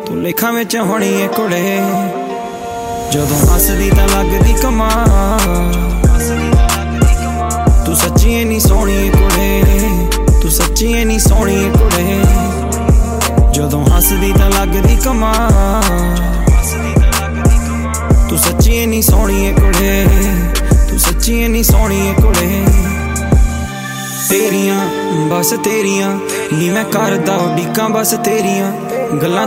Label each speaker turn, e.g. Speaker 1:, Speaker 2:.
Speaker 1: ਤੂੰ ਲੇਖਾਂ ਵਿੱਚ ਹੋਣੀ ਏ ਕੁੜੇ। ਜਦੋਂ ਹੱਸਦੀ ਤਾਂ ਲੱਗਦੀ ਕਮਾਲ, ਤੂੰ ਸੱਚੀ ਏਨੀ ਸੋਹਣੀ ਏ ਕੁੜੇ, ਤੂੰ ਸੱਚੀ ਏਨੀ ਸੋਹਣੀ ਏ ਕੁੜੇ। ਜਦੋਂ ਹੱਸਦੀ ਤਾਂ ਲੱਗਦੀ ਕਮਾਲ, ਤੂੰ ਸੱਚੀ ਏਨੀ ਸੋਹਣੀ ਏ ਕੁੜੇ, ਤੂੰ ਸੱਚੀ ਏਨੀ ਸੋਹਣੀ ਏ ਕੁੜੇ। ਤੇਰੀਆਂ ਬਸ ਤੇਰੀਆਂ ਨੀ ਮੈਂ ਕਰਦਾ ਉਡੀਕਾਂ, ਬਸ ਤੇਰੀਆਂ ਗੱਲਾਂ